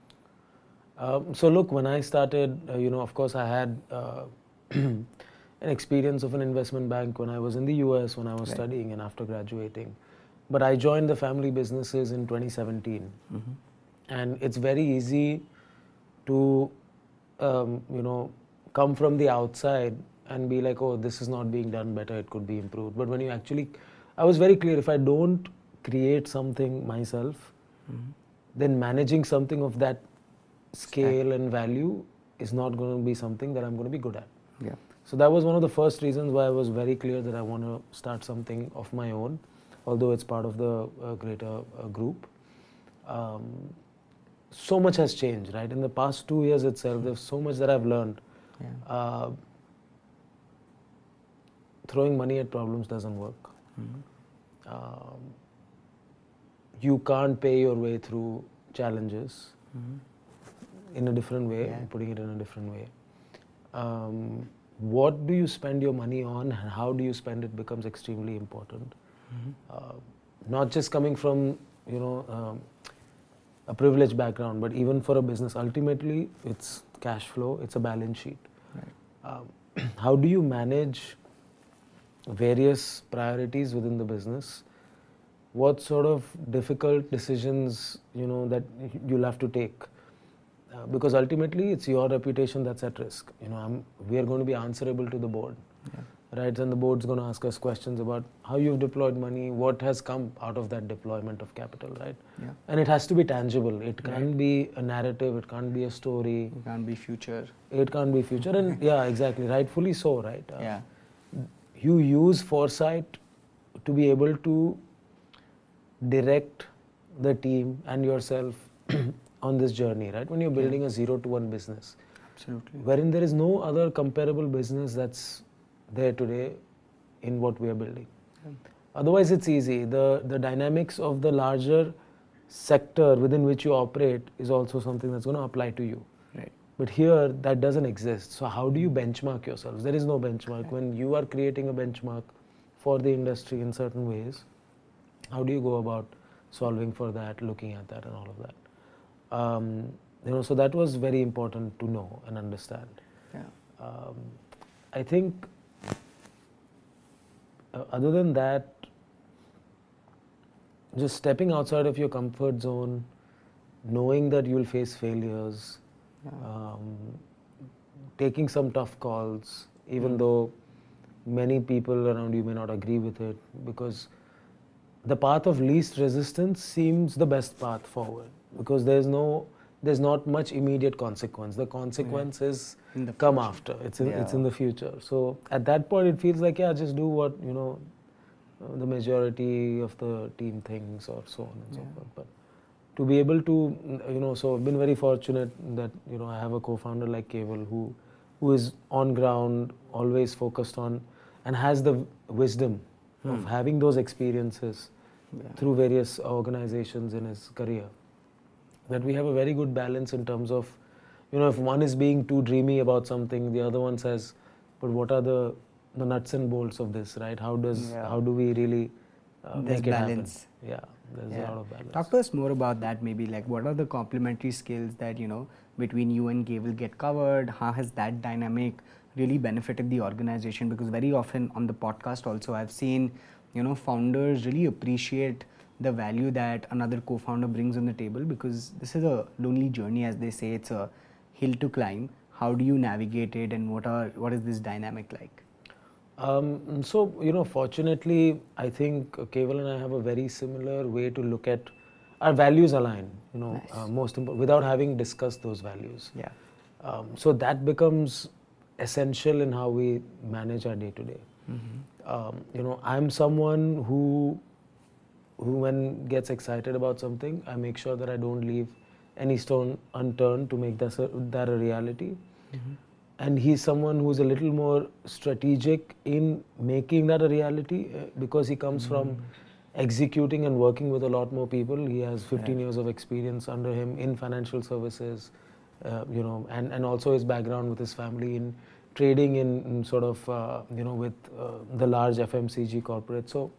Um, so look, when I started, uh, you know, of course I had uh, an experience of an investment bank when I was in the U S, when I was right. studying and after graduating. But I joined the family businesses in twenty seventeen. Mm-hmm. And it's very easy to, um, you know, come from the outside and be like, oh, this is not being done better, it could be improved. But when you actually, I was very clear, if I don't create something myself, mm-hmm. then managing something of that scale and value is not going to be something that I'm going to be good at. Yeah. So that was one of the first reasons why I was very clear that I want to start something of my own, although it's part of the uh, greater uh, group. Um, so much has changed, right? In the past two years itself, there's so much that I've learned. Yeah. Uh, throwing money at problems doesn't work. Mm-hmm. Um, you can't pay your way through challenges. Mm-hmm. in a different way, yeah. putting it in a different way. Um, what do you spend your money on and how do you spend it becomes extremely important. Mm-hmm. Uh, not just coming from, you know, um, a privileged background, but even for a business, ultimately it's cash flow, it's a balance sheet. Right. Um, how do you manage various priorities within the business? What sort of difficult decisions, you know, that you'll have to take? Uh, because ultimately it's your reputation that's at risk. You know, I'm, we are going to be answerable to the board, yeah. right? And the board's going to ask us questions about how you've deployed money, what has come out of that deployment of capital, right? Yeah. And it has to be tangible. It can't right. be a narrative. It can't be a story. It can't be future. It can't be future. And yeah, exactly. Rightfully so, right? Uh, yeah. You use foresight to be able to direct the team and yourself on this journey, right? When you're building yeah. a zero to one business. Absolutely. Wherein there is no other comparable business that's there today in what we are building. Yeah. Otherwise, it's easy. The, the dynamics of the larger sector within which you operate is also something that's going to apply to you. Right. But here, that doesn't exist. So how do you benchmark yourselves? There is no benchmark. Right. When you are creating a benchmark for the industry in certain ways, how do you go about solving for that, looking at that and all of that? Um, you know, so that was very important to know and understand. Yeah. Um, I think uh, other than that, just stepping outside of your comfort zone, knowing that you'll face failures, yeah. um, taking some tough calls, even mm. though many people around you may not agree with it, because the path of least resistance seems the best path forward. Because there's no, there's not much immediate consequence. The consequence yeah. is come future. after. It's in, yeah. it's in the future. So at that point, it feels like, yeah, just do what, you know, the majority of the team thinks or so on and yeah. so forth. But to be able to, you know, so I've been very fortunate that, you know, I have a co-founder like Keval who who is on ground, always focused on, and has the wisdom hmm. of having those experiences yeah. through various organizations in his career. That we have a very good balance in terms of, you know, if one is being too dreamy about something, the other one says, but what are the the nuts and bolts of this, right? How does yeah. how do we really uh, make it balance. happen? Yeah, there's yeah. a lot of balance. Talk to us more about that. Maybe like what are the complementary skills that you know between you and Kay will get covered? How has that dynamic really benefited the organization? Because very often on the podcast also I've seen you know founders really appreciate the value that another co-founder brings on the table, because this is a lonely journey, as they say. It's a hill to climb. How do you navigate it, and what are what is this dynamic like? Um, so, you know, fortunately, I think Keval and I have a very similar way to look at our values align, you know, nice. uh, most important, without having discussed those values. Yeah. Um, so that becomes essential in how we manage our day to day. Um, you know, I'm someone who, who when gets excited about something, I make sure that I don't leave any stone unturned to make that a, that a reality. Mm-hmm. And he's someone who's a little more strategic in making that a reality uh, because he comes mm-hmm. from executing and working with a lot more people. He has fifteen yeah. years of experience under him in financial services, uh, you know, and, and also his background with his family in trading in, in sort of, uh, you know, with uh, the large F M C G corporate. So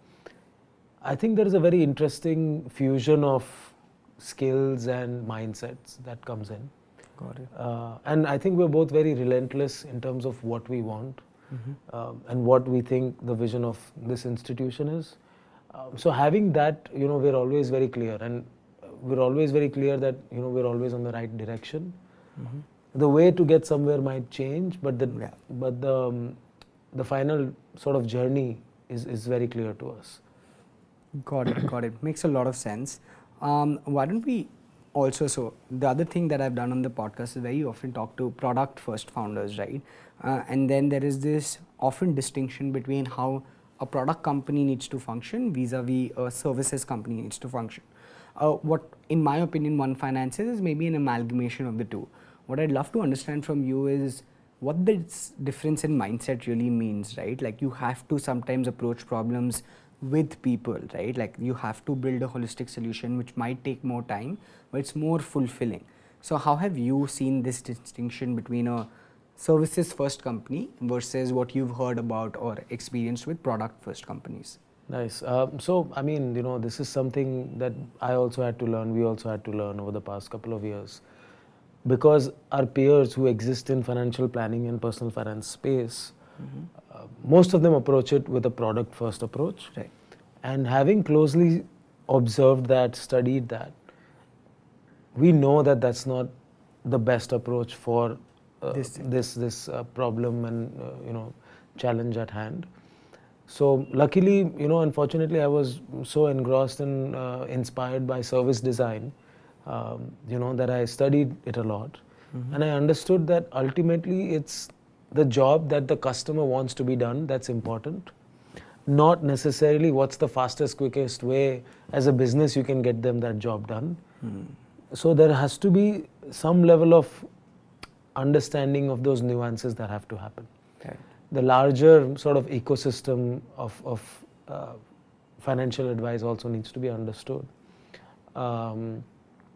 I think there is a very interesting fusion of skills and mindsets that comes in. Got it. Uh, and I think we're both very relentless in terms of what we want mm-hmm. um, and what we think the vision of this institution is. Um, so having that, you know, we're always very clear, and we're always very clear that, you know, we're always on the right direction. Mm-hmm. The way to get somewhere might change, but the yeah. but the um, the final sort of journey is is very clear to us. Got it. Got it. Makes a lot of sense. Um, why don't we also, so the other thing that I've done on the podcast is very often talk to product first founders, right? Uh, and then there is this often distinction between how a product company needs to function vis-a-vis a services company needs to function. Uh, what, in my opinion, One Finances is maybe an amalgamation of the two. What I'd love to understand from you is what this difference in mindset really means, right? Like you have to sometimes approach problems with people, right? Like you have to build a holistic solution which might take more time, but it's more fulfilling. So how have you seen this distinction between a services first company versus what you've heard about or experienced with product first companies? Nice. Um, so, I mean, you know, this is something that I also had to learn, we also had to learn over the past couple of years. Because our peers who exist in financial planning and personal finance space, mm-hmm. uh, most of them approach it with a product first approach. Right. And having closely observed that, studied that, we know that that's not the best approach for uh, this this, this uh, problem and uh, you know challenge at hand. So luckily, you know, unfortunately, I was so engrossed and uh, inspired by service design, um, you know, that I studied it a lot, mm-hmm. and I understood that ultimately it's the job that the customer wants to be done that's important. Not necessarily what's the fastest, quickest way as a business you can get them that job done. Mm. So there has to be some level of understanding of those nuances that have to happen. Okay. The larger sort of ecosystem of, of uh, financial advice also needs to be understood. Um,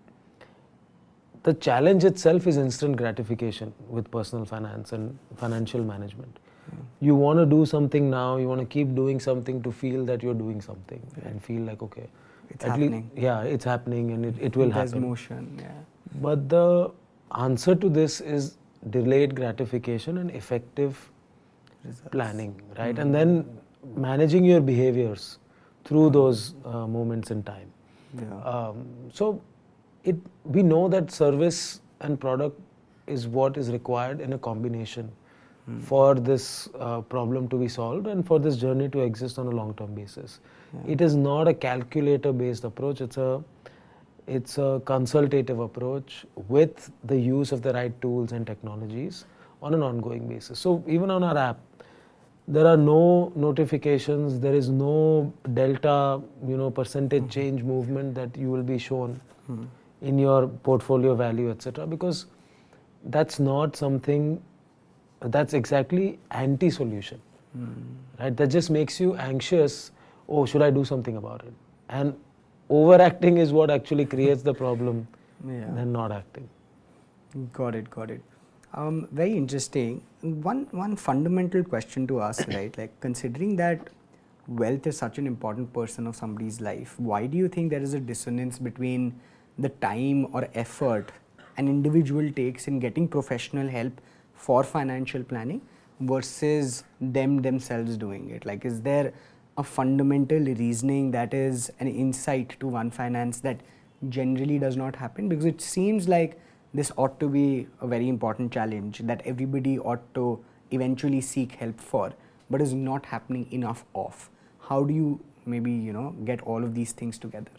the challenge itself is instant gratification with personal finance and financial management. You want to do something now, you want to keep doing something to feel that you're doing something yeah. and feel like, okay, it's happening. Least, yeah, it's happening and it, it will it happen. There's motion, yeah. But the answer to this is delayed gratification and effective Results. planning, right? Mm-hmm. And then managing your behaviors through those uh, moments in time. Yeah. Um, so it we know that service and product is what is required in a combination for this uh, problem to be solved and for this journey to exist on a long-term basis. Yeah. It is not a calculator-based approach. It's a it's a consultative approach with the use of the right tools and technologies on an ongoing basis. So even on our app, there are no notifications. There is no delta, you know, percentage mm-hmm. change movement that you will be shown mm-hmm. in your portfolio value, et cetera. Because that's not something that's exactly anti-solution, Mm. right? That just makes you anxious. Oh, should I do something about it? And overacting is what actually creates the problem Yeah. than not acting. Got it, got it. Um, very interesting. One one fundamental question to ask, right? Like considering that wealth is such an important portion of somebody's life, why do you think there is a dissonance between the time or effort an individual takes in getting professional help for financial planning versus them themselves doing it? Like, is there a fundamental reasoning that is an insight to One Finance that generally does not happen? Because it seems like this ought to be a very important challenge that everybody ought to eventually seek help for, but is not happening enough of. How do you maybe, you know, get all of these things together?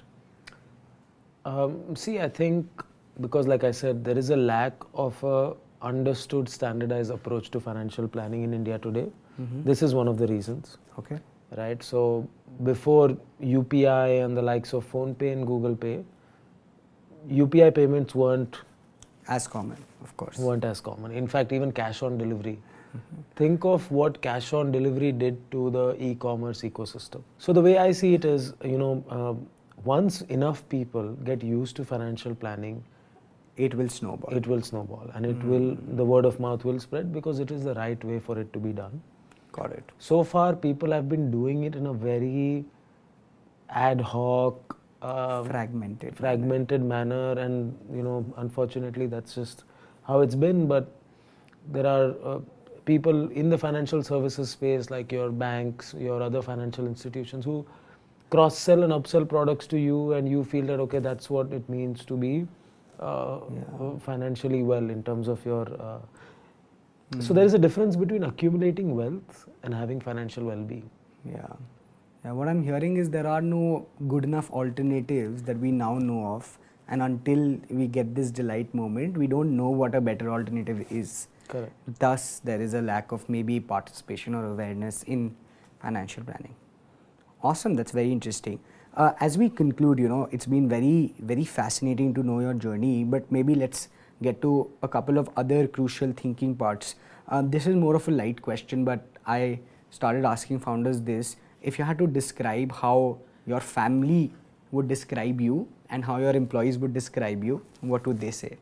Um, see, I think because, like I said, there is a lack of a understood standardized approach to financial planning in India today. Mm-hmm. This is one of the reasons. Okay. Right? So before U P I and the likes of PhonePe and Google Pay, U P I payments weren't as common, of course. weren't as common. In fact, even cash on delivery. Mm-hmm. Think of what cash on delivery did to the e-commerce ecosystem. So the way I see it is, you know, uh, once enough people get used to financial planning, it will snowball. It will snowball, and it mm. will, the word of mouth will spread because it is the right way for it to be done. Got it. So far, people have been doing it in a very ad hoc, um, fragmented, fragmented manner. manner, and you know, unfortunately, that's just how it's been. But there are uh, people in the financial services space, like your banks, your other financial institutions, who cross-sell and upsell products to you, and you feel that okay, that's what it means to be uh, yeah. financially well in terms of your. Uh, mm. So there is a difference between accumulating wealth and having financial well-being. Yeah. Yeah. What I'm hearing is there are no good enough alternatives that we now know of, and until we get this delight moment, we don't know what a better alternative is. Correct. Thus, there is a lack of maybe participation or awareness in financial planning. Awesome, that's very interesting. Uh, as we conclude, you know, it's been very, very fascinating to know your journey, but maybe let's get to a couple of other crucial thinking parts. Uh, this is more of a light question, but I started asking founders this. If you had to describe how your family would describe you and how your employees would describe you, what would they say?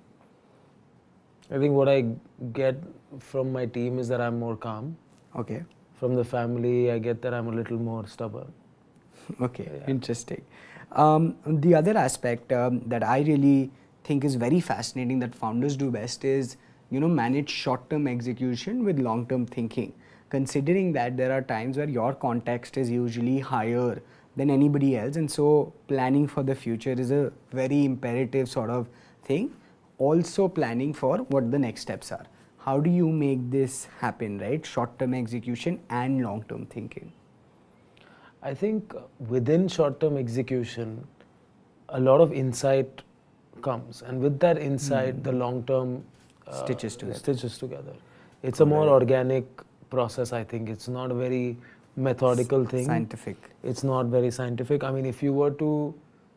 I think what I get from my team is that I'm more calm. Okay. From the family, I get that I'm a little more stubborn. Okay, yeah. Interesting. Um, the other aspect um, that I really think is very fascinating that founders do best is, you know, manage short-term execution with long-term thinking. Considering that there are times where your context is usually higher than anybody else, and so planning for the future is a very imperative sort of thing. Also planning for what the next steps are. How do you make this happen, right? Short-term execution and long-term thinking. I think within short-term execution, a lot of insight comes, and with that insight, mm. the long-term uh, stitches together. Stitches together. It's a more organic process. I think it's not a very methodical thing. Scientific. It's not very scientific. I mean, if you were to,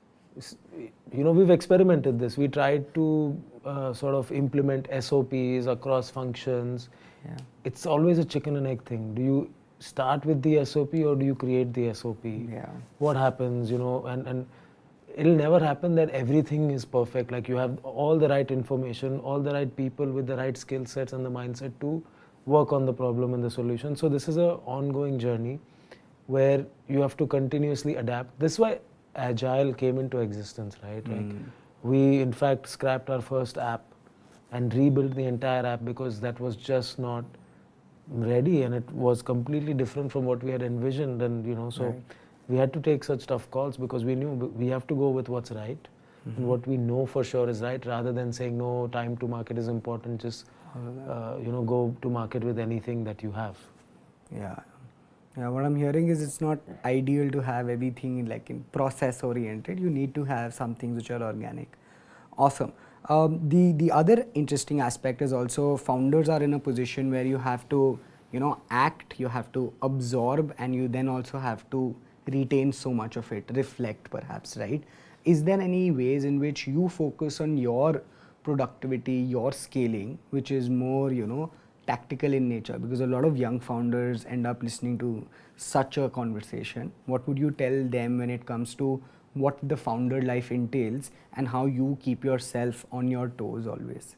you know, we've experimented this. We tried to uh, sort of implement S O Ps across functions. Yeah. It's always a chicken and egg thing. Do you start with the S O P or do you create the S O P? Yeah. What happens, you know, and, and it'll never happen that everything is perfect. Like you have all the right information, all the right people with the right skill sets and the mindset to work on the problem and the solution. So this is an ongoing journey where you have to continuously adapt. This is why Agile came into existence, right? Mm. Like we in fact scrapped our first app and rebuilt the entire app because that was just not ready, and it was completely different from what we had envisioned, and you know, so right. we had to take such tough calls because we knew we have to go with what's right mm-hmm. and what we know for sure is right, rather than saying no, time to market is important, just uh, you know, go to market with anything that you have. Yeah. Yeah, what I'm hearing is it's not ideal to have everything like in process oriented. You need to have some things which are organic. Awesome. Um, the the other interesting aspect is also founders are in a position where you have to, you know, act, you have to absorb, and you then also have to retain so much of it, reflect perhaps, right? Is there any ways in which you focus on your productivity, your scaling, which is more, you know, tactical in nature, because a lot of young founders end up listening to such a conversation. What would you tell them when it comes to what the founder life entails and how you keep yourself on your toes always?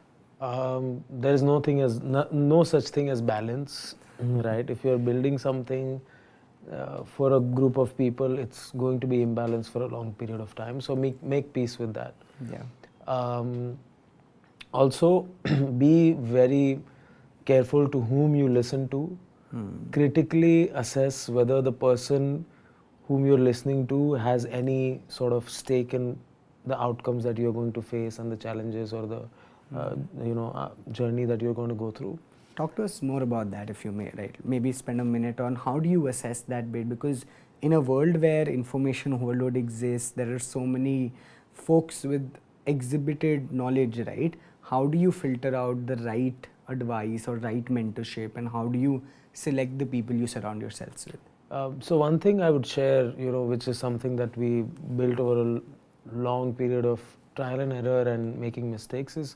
Um, there is no thing as no, no such thing as balance, right? If you're building something uh, for a group of people, it's going to be imbalanced for a long period of time. So make make peace with that. Yeah. Um, also, be very careful to whom you listen to. Hmm. Critically assess whether the person whom you're listening to has any sort of stake in the outcomes that you're going to face and the challenges or the uh, you know uh, journey that you're going to go through. Talk to us more about that if you may, right? Maybe spend a minute on how do you assess that bit, because in a world where information overload exists, there are so many folks with exhibited knowledge, right? How do you filter out the right advice or right mentorship, and how do you select the people you surround yourselves with? Uh, so one thing I would share, you know, which is something that we built over a long period of trial and error and making mistakes, is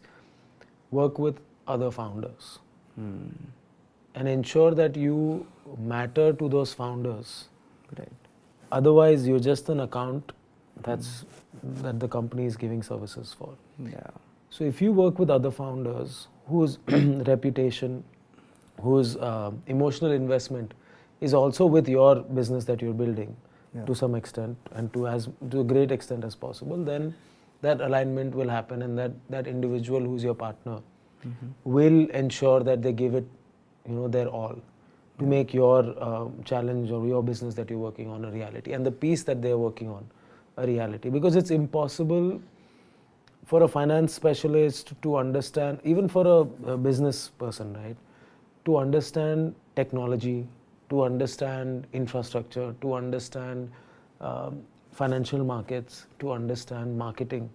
work with other founders. Hmm. And ensure that you matter to those founders. Right. Otherwise, you're just an account that's mm. that the company is giving services for. Yeah. So if you work with other founders whose reputation, whose uh, emotional investment is also with your business that you're building, yeah, to some extent and to as to a great extent as possible, then that alignment will happen, and that that individual who's your partner mm-hmm. will ensure that they give it, you know, their all to make your uh, challenge or your business that you're working on a reality, and the piece that they're working on a reality. Because it's impossible for a finance specialist to understand, even for a, a business person, right, to understand technology, to understand infrastructure, to understand um, financial markets, to understand marketing.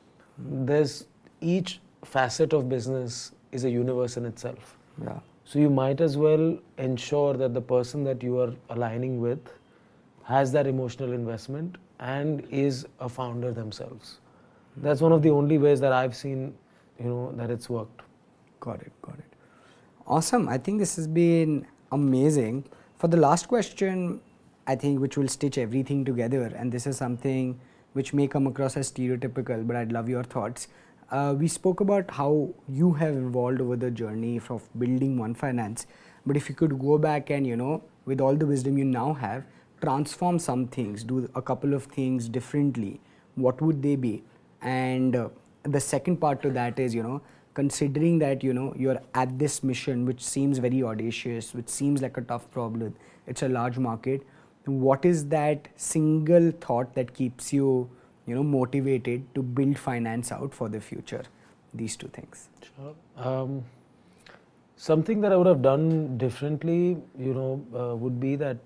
Mm. There's each facet of business is a universe in itself. Yeah. So you might as well ensure that the person that you are aligning with has that emotional investment and is a founder themselves. Mm. That's one of the only ways that I've seen, you know, that it's worked. Got it, got it. Awesome. I think this has been amazing. For the last question, I think, which will stitch everything together, and this is something which may come across as stereotypical, but I'd love your thoughts. Uh, we spoke about how you have evolved over the journey of building One Finance, but if you could go back and, you know, with all the wisdom you now have, transform some things, do a couple of things differently, what would they be? And uh, the second part to that is, you know, considering that, you know, you're at this mission, which seems very audacious, which seems like a tough problem, it's a large market, what is that single thought that keeps you, you know, motivated to build finance out for the future? These two things. Sure. Um, something that I would have done differently, you know, uh, would be that,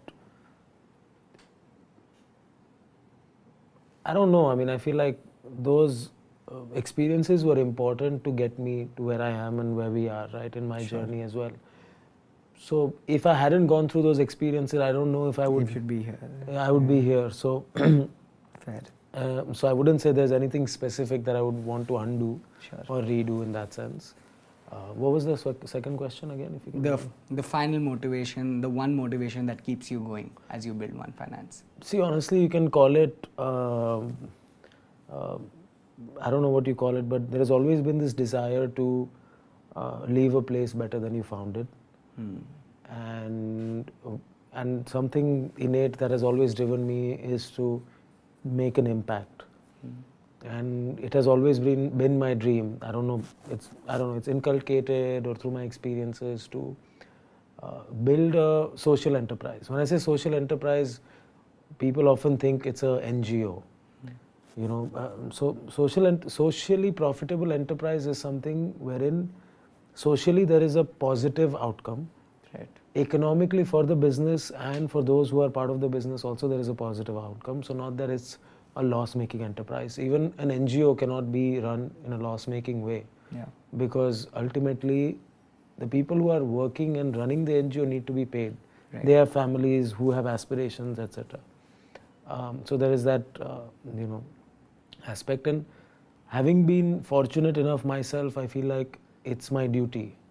I don't know, I mean, I feel like those uh, experiences were important to get me to where I am and where we are, right, in my sure. journey as well. So if I hadn't gone through those experiences, I don't know if I would if you'd be here. I would yeah. be here. So fair. Uh, so I wouldn't say there's anything specific that I would want to undo sure. or redo in that sense. Uh, what was the sec- second question again? If you can the f- the final motivation, the one motivation that keeps you going as you build One Finance. See, honestly, you can call it. Uh, uh, I don't know what you call it, but there has always been this desire to uh, leave a place better than you found it, hmm. and and something innate that has always driven me is to make an impact, mm. and it has always been been my dream. I don't know, it's I don't know, it's inculcated or through my experiences to uh, build a social enterprise. When I say social enterprise, people often think it's a N G O. Mm. You know, uh, so social and socially profitable enterprise is something wherein socially there is a positive outcome. Right. Economically for the business and for those who are part of the business also there is a positive outcome. So not that it's a loss-making enterprise. Even an N G O cannot be run in a loss-making way. Yeah. Because ultimately the people who are working and running the N G O need to be paid. Right. They have families who have aspirations, et cetera. Um, so there is that uh, you know aspect, and having been fortunate enough myself, I feel like it's my duty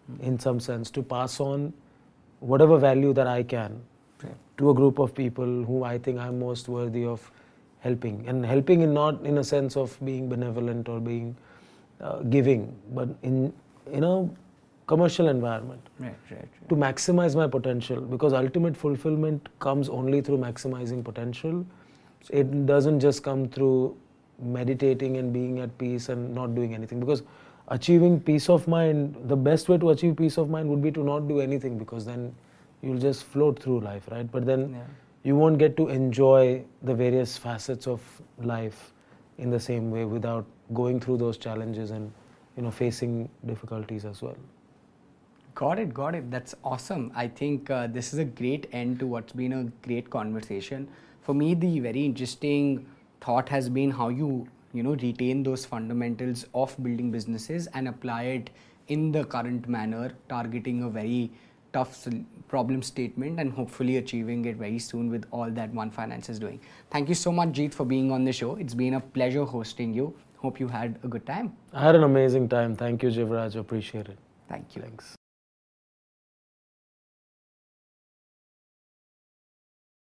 mm. in some sense, to pass on whatever value that I can right. to a group of people who I think I'm most worthy of helping. And helping in not in a sense of being benevolent or being uh, giving, but in, in a commercial environment. Right, right, right. To maximize my potential, because ultimate fulfillment comes only through maximizing potential. It doesn't just come through meditating and being at peace and not doing anything, because achieving peace of mind, the best way to achieve peace of mind would be to not do anything, because then you'll just float through life, right? But then yeah. you won't get to enjoy the various facets of life in the same way without going through those challenges and, you know, facing difficulties as well. Got it, got it. That's awesome. I think uh, this is a great end to what's been a great conversation. For me, the very interesting thought has been how you, you know, retain those fundamentals of building businesses and apply it in the current manner, targeting a very tough problem statement and hopefully achieving it very soon with all that One Finance is doing. Thank you so much, Jeet, for being on the show. It's been a pleasure hosting you. Hope you had a good time. I had an amazing time. Thank you, Jivraj. Appreciate it. Thank you. Thanks.